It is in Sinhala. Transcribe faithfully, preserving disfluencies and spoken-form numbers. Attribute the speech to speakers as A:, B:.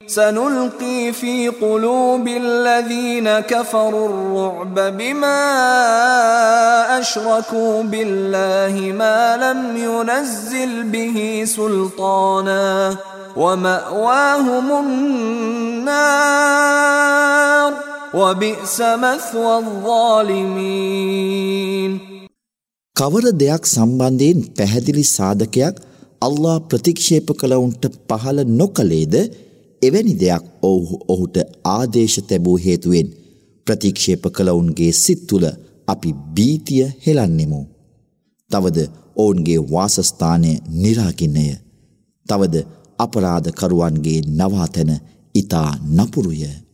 A: سنلقي في قلوب الذين كفروا الرعب بما أشركوا بالله ما لم ينزل به سلطانا ومأواهم النار وبئس مثوى الظالمين.
B: කවර දෙයක් සම්බන්ධයෙන් පැහැදිලි සාධකයක් අල්ලාහ් ප්‍රතික්ෂේප කළවුන්ට පහළ නොකලේද එවැනි දෙයක් ඔහු ඔහුට ආදේශ තැබූ හේතුවෙන් ප්‍රතික්ෂේප කළවුන්ගේ සිත් තුළ අපි භීතිය හෙලන්නෙමු. තවද ඔවුන්ගේ වාසස්ථානය නිරාගින්නය. තවද අපරාධකරුවන්ගේ නවාතැන ඉතා නපුරුය.